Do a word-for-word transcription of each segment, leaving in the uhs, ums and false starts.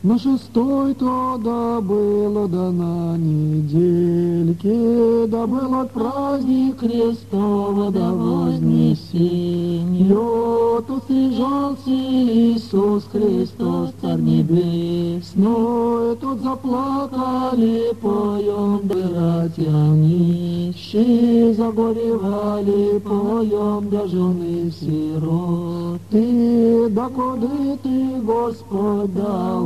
На шестой то да было, да на недельке, да был от праздник Христова, да вознесенье. Тут стрижался Иисус Христос, Царь Небесный, тут заплакали, поем, братья нищие, загоревали, поем, да жены сироты, да куды ты, Господь, да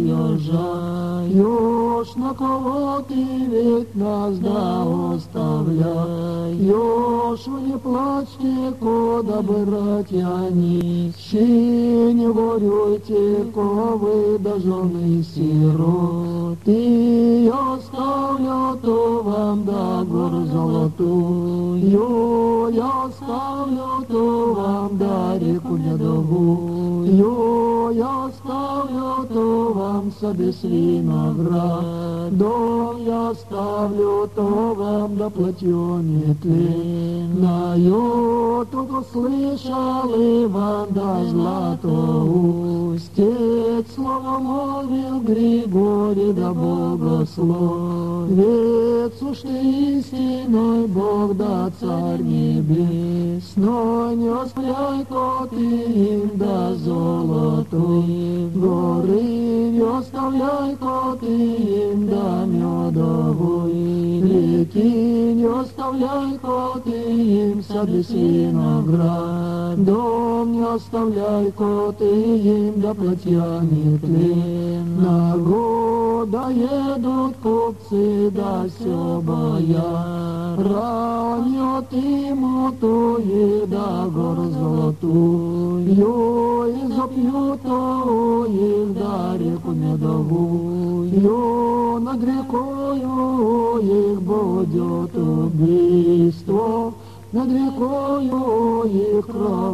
уезжаешь, на кого ты ведь нас да оставляешь, вы не плачьте, куда, братья нищие, не горюйте, ко вы да жены сироты, я оставлю то вам да гору золотую, я оставлю то вам да реку медовую, я оставлю то вам сады с виноградом, я оставлю то вам да платью нетленною, тут услышал Иван да златоустец, слово молвил Григорий да богословец, уж ты истинный Бог да Царь Небесный, не оставляй ко ты им да золотой горы, не оставляй ко ты им да медовой реки, не оставляй ко ты им сады с виноградом, не оставляй ко ты им да платья нетленного, да едут купцы да все бояра, не отымут их да гору золотую, и запьют их да реку медовую, над рекою их будет убийство, над рекою их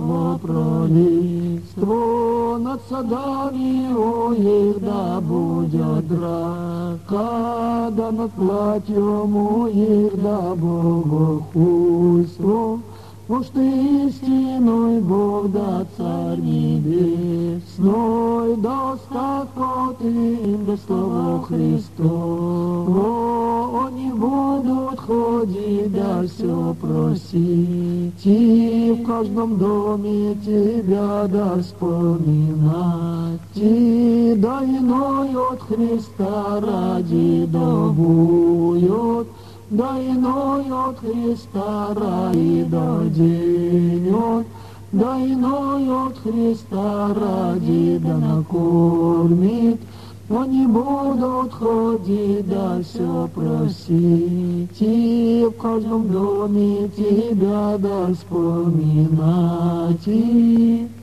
кровопролитство, над садами их да будет драка, да над платьем их да богохульство. Уж ты истинный Бог, да Царь Небесный, да оставь ты им да слово Христово, они будут ходить, да все просить, и в каждом доме тебя да вспоминать, и да иной от Христа ради да будет, да иной от Христа ради да денет, да иной от Христа ради да накормит, они будут ходить, да все просить, и в каждом доме тебя да вспоминать.